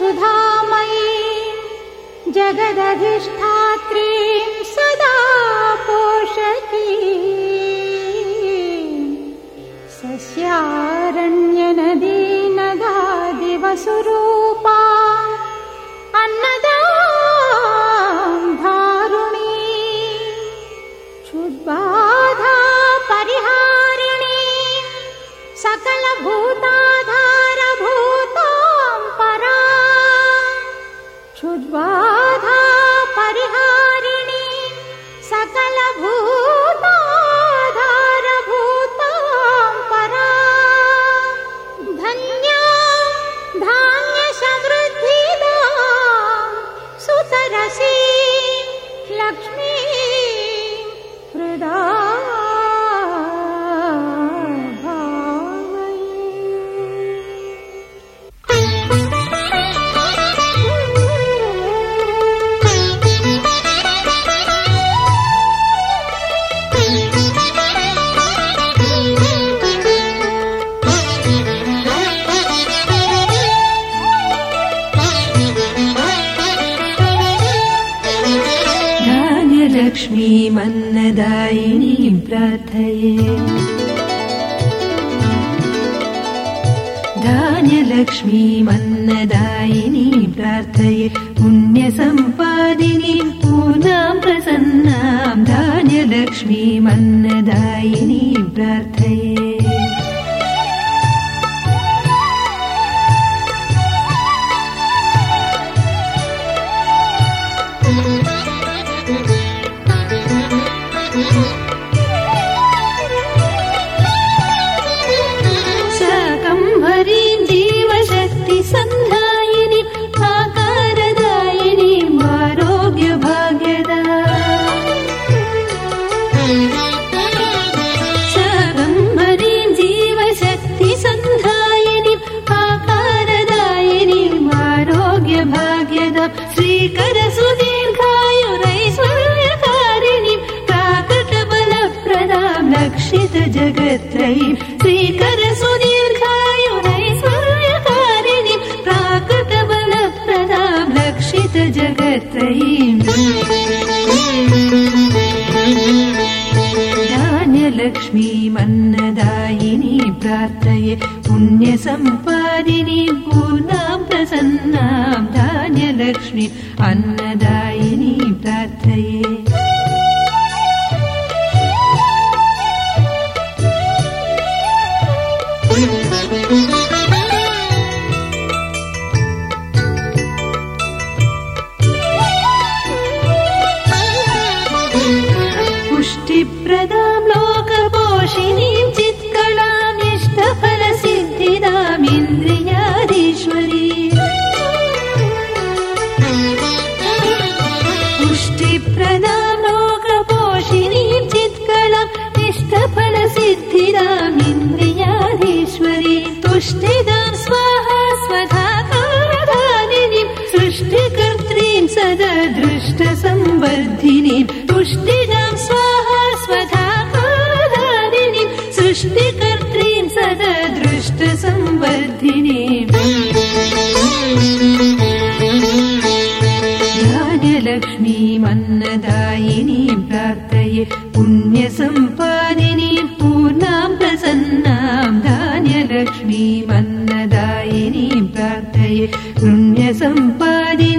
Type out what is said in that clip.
सुधामयी जगदधिष्ठात्रीं सदा पोषती सस्यारण्यनदीनदादिवसुरूपा अन्नदां धारुणी क्षुद्बाधा परिहारिणी सकलभूताधारभूतां परा क्षुद्बाधा परिहारिणी सकलभूताधारभूतां परा धन्या धान्यसमृद्धिदां सुतरसी लक्ष्मी हृदा लक्ष्मीमन्नदायिनीं प्रार्थये धान्यलक्ष्मीमन्नदायिनीं प्रार्थये पुण्यसम्पादिनीं पूर्णां प्रसन्नां धान्यलक्ष्मीमन्नदायिनीं प्रार्थये शाकम्भरीं जीवशक्ति सन्धायिनी आकारदायिनी आरोग्यभाग्यदा शाकम्भरीं जीवशक्ति सन्धायिनी आकारदायिनी आरोग्यभाग्यदा श्रीकर सुदीर्घायुरैश्वर्यकारिणी प्राकटबलप्रदां लक्षित जगत्त्रयी श्रीकर सुदीर्घायुरैश्वर्यकारिणी प्राकटबलप्रदां लक्षित जगत्त्रयीं धान्यलक्ष्मीमन्नदायिनीं प्रार्थये पुण्यसम्पादिनीं पूर्णां प्रसन्नां धान्यलक्ष्मी अन्नदायिनीं प्रार्थये पुष्टिप्रदां लोकपोषिणीं चित्कलां इष्टफलसिद्धिदाम् इन्द्रियाधीश्वरी पुष्टिप्रदां लोकपोषिणीं चित्कलां इष्टफलसिद्धिदाम् इन्द्रियाधीश्वरी तुष्टिदां स्वाहा स्वधाकारधारिणीं सृष्टिकर्त्रीं सदा दृष्टसंवर्धिनीं तुष्टिदां स्वाहा स्वधाकारधारिणीं सृष्टिकर्त्रीं सदा दृष्टसंवर्धिनीं धान्यलक्ष्मीमन्नदायिनीं प्रार्थये पुण्यसम्पादिनीं पूर्णां प्रसन्नां धान्यलक्ष्मीमन्नदायिनीं प्रार्थये पुण्यसम्पादिनीं